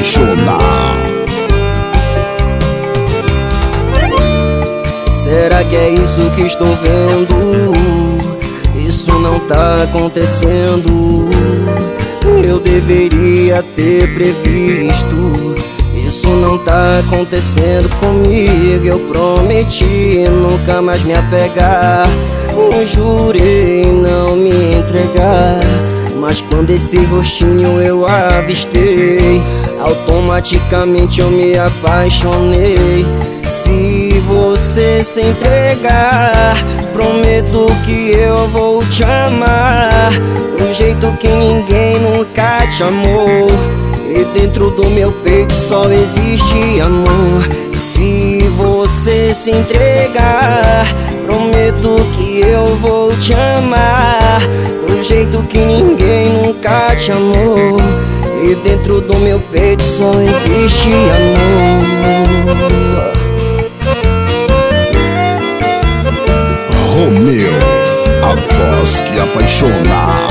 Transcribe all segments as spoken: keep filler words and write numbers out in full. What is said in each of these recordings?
apaixonar. Será que é isso que estou vendo? Isso não tá acontecendo. Eu deveria ter previsto. Isso não tá acontecendo comigo. Eu prometi nunca mais me apegar. Eu jurei não me entregar. Mas quando esse rostinho eu avistei, automaticamente eu me apaixonei. Se você se entregar, prometo que eu vou te amar do jeito que ninguém nunca te amou. E dentro do meu peito só existe amor. Se você se entregar, prometo que eu vou te amar do jeito que ninguém nunca te amou. E dentro do meu peito só existe amor. Romeu, a voz que apaixona.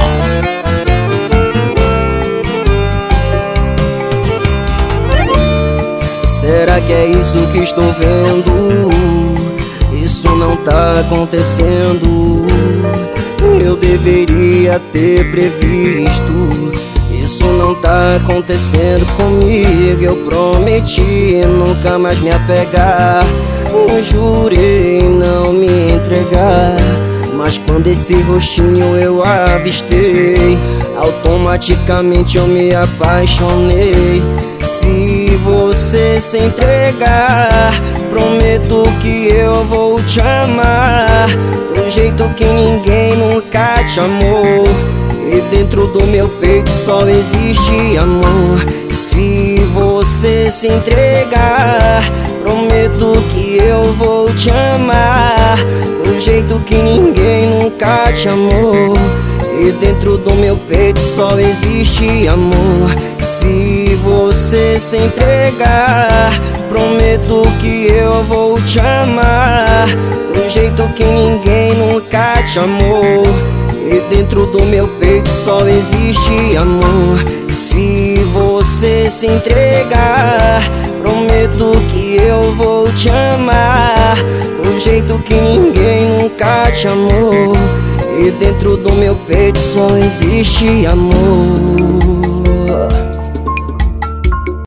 Será que é isso que estou vendo? Isso não tá acontecendo. Eu deveria ter previsto. Isso não tá acontecendo comigo. Eu prometi nunca mais me apegar. Eu jurei não me entregar. Mas quando esse rostinho eu avistei, automaticamente eu me apaixonei. Se você se entregar, prometo que eu vou te amar do jeito que ninguém nunca te amou. E dentro do meu peito só existe amor. Se você se entregar, prometo que eu vou te amar do jeito que ninguém nunca te amou. E dentro do meu peito só existe amor. Se você se entregar, prometo que eu vou te amar do jeito que ninguém nunca te amou. E dentro do meu peito só existe amor. Se você se entregar, prometo que eu vou te amar do jeito que ninguém nunca te amou. E dentro do meu peito só existe amor.